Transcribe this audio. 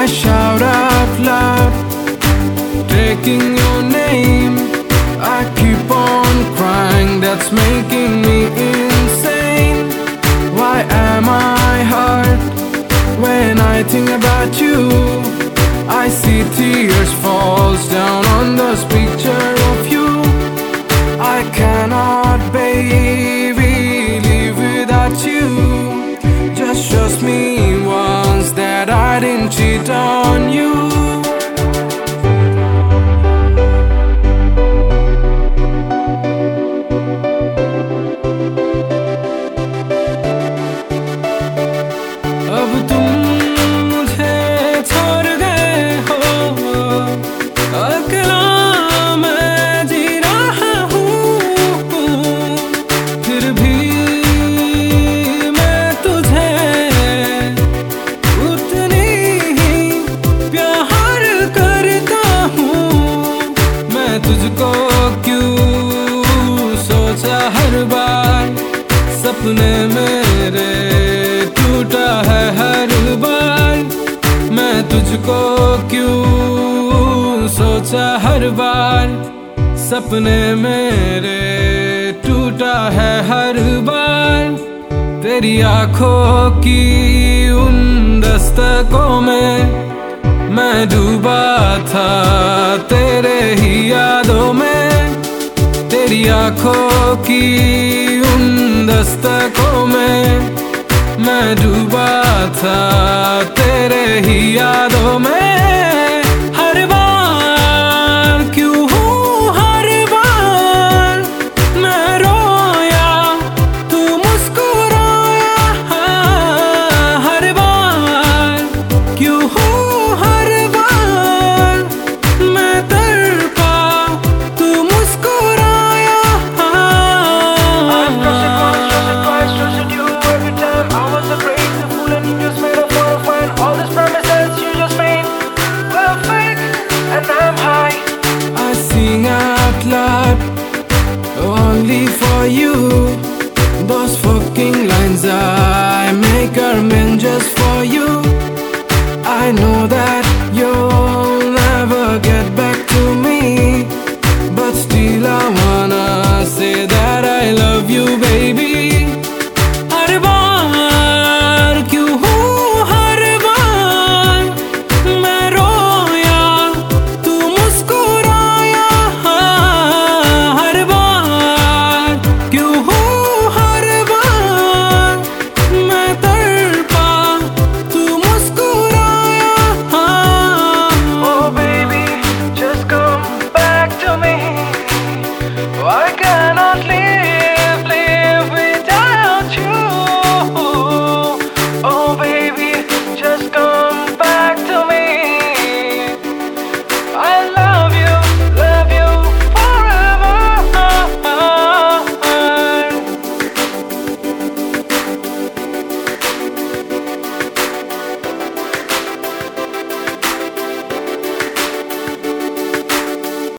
I shout out loud, taking your name. I keep on crying, that's making me insane. Why am I hurt when I think about you? I see tears falls down on this picture of you. I cannot, baby, live without you. Just trust me once that I didn't cheat on you. अब तुम मुझे छोड़ गए हो, अकेला मैं जी रहा हूँ। फिर भी मैं तुझे उतनी ही प्यार करता हूँ। मैं तुझको क्यों सोचा हर बार, सपने मेरे टूटा है हर बार। मैं तुझको क्यों सोचा हर बार, सपने मेरे टूटा है हर बार। तेरी आंखों की उन दस्तकों में मैं डूबा था तेरे ही यादों में। तेरी आंखों की उन दस्तकों में मैं डूबा था तेरे ही यादों में।